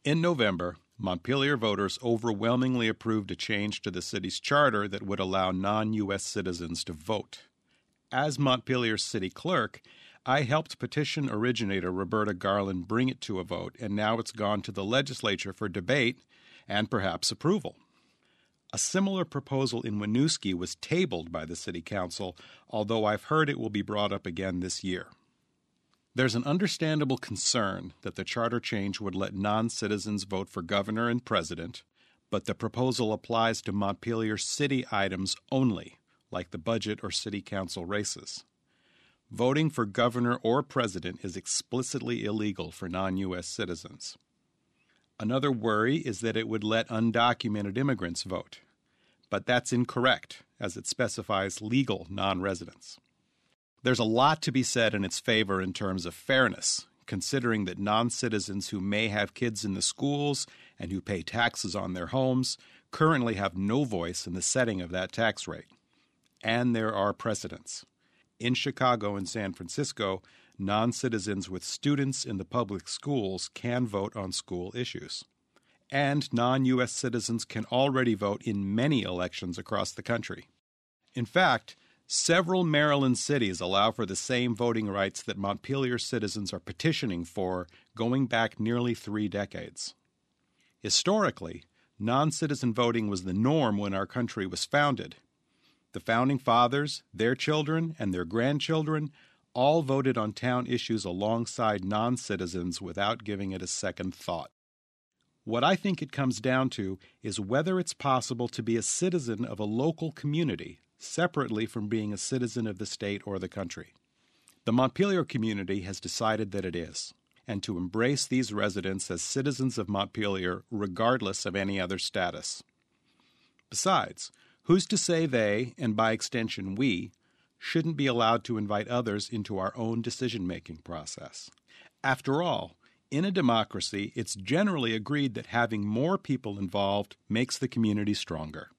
In November, Montpelier voters overwhelmingly approved a change to the city's charter that would allow non-U.S. citizens to vote. As Montpelier's city clerk, I helped petition originator Roberta Garland bring it to a vote, and now it's gone to the legislature for debate and perhaps approval. A similar proposal in Winooski was tabled by the city council, although I've heard it will be brought up again this year. There's an understandable concern that the charter change would let non-citizens vote for governor and president, but the proposal applies to Montpelier city items only, like the budget or city council races. Voting for governor or president is explicitly illegal for non-U.S. citizens. Another worry is that it would let undocumented immigrants vote, but that's incorrect, as it specifies legal non-residents. There's a lot to be said in its favor in terms of fairness, considering that non-citizens who may have kids in the schools and who pay taxes on their homes currently have no voice in the setting of that tax rate. And there are precedents. In Chicago and San Francisco, non-citizens with students in the public schools can vote on school issues. And non-U.S. citizens can already vote in many elections across the country. In fact, several Maryland cities allow for the same voting rights that Montpelier citizens are petitioning for going back nearly 3 decades. Historically, non-citizen voting was the norm when our country was founded. The Founding Fathers, their children, and their grandchildren all voted on town issues alongside non-citizens without giving it a second thought. What I think it comes down to is whether it's possible to be a citizen of a local community separately from being a citizen of the state or the country. The Montpelier community has decided that it is, and to embrace these residents as citizens of Montpelier regardless of any other status. Besides, who's to say they, and by extension we, shouldn't be allowed to invite others into our own decision-making process? After all, in a democracy, it's generally agreed that having more people involved makes the community stronger.